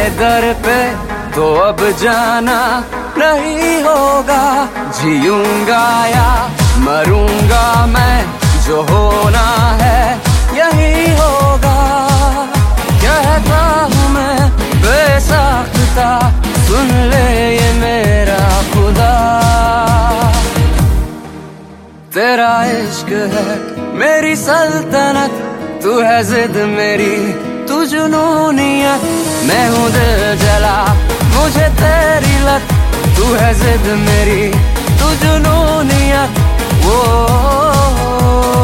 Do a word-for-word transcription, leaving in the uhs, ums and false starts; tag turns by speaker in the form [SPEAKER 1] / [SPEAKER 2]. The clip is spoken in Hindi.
[SPEAKER 1] दर पे तो अब जाना नहीं होगा। जीऊंगा या मरूंगा मैं, जो होना है यही होगा। कहता हूँ मैं बेसाख्ता, सुन ले ये मेरा खुदा। तेरा इश्क है मेरी सल्तनत, तू है जिद मेरी तू जुनूनियत। मैं हूँ दिल जला मुझे तेरी लत, तू है जिद मेरी तू जुनूनियत। वो